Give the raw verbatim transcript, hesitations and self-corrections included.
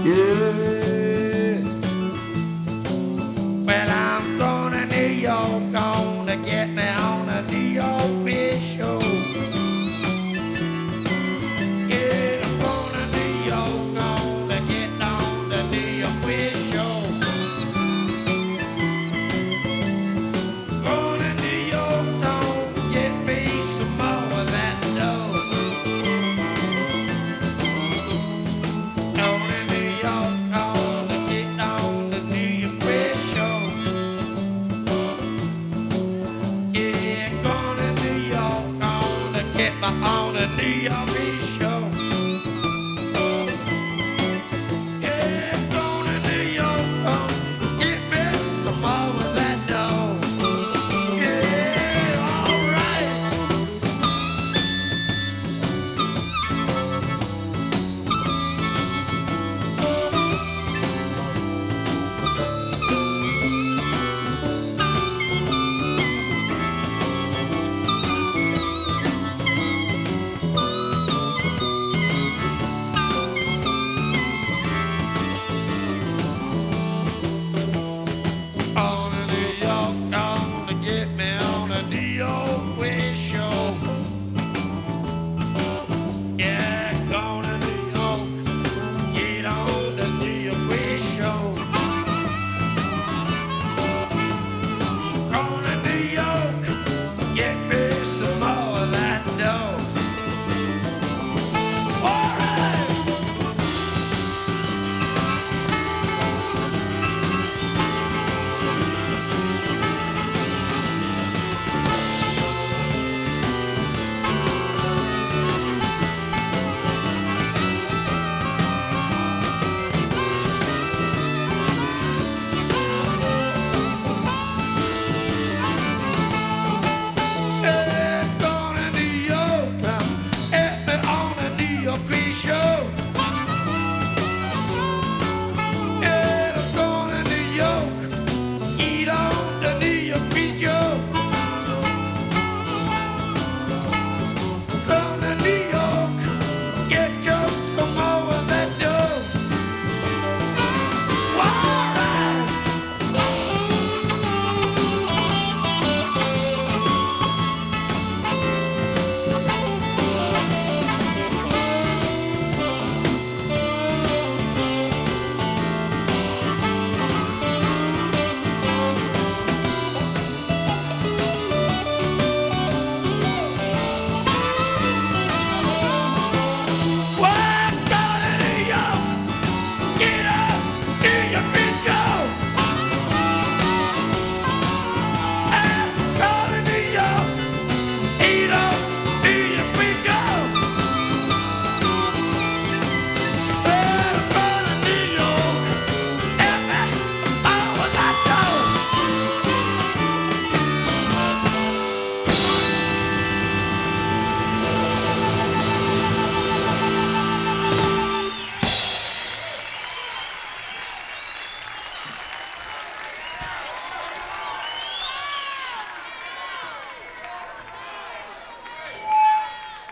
Yeah. Well, I'm going to New York, gonna get me on a New York fish show. Yeah, I'm going to New York, gonna get on the New York fish show. Going to New York, gonna get me some more of that dough. Going to New York, gonna get on the New York fish show. Yeah, going to New York, gonna get my on a New York fish show. Yeah, going to New York, gonna get me some more of that dough. Yeah, all right. On a New York, gonna get me on a New York quiz show. Yeah, gonna New York, get on the New York quiz show. Gonna New York, get me some more of that dough. All right. Yeah, gonna New York, get me on a New York quiz show. Yeah, I'm going to New York, eat on the New York quiz show. Going to New York, get you some more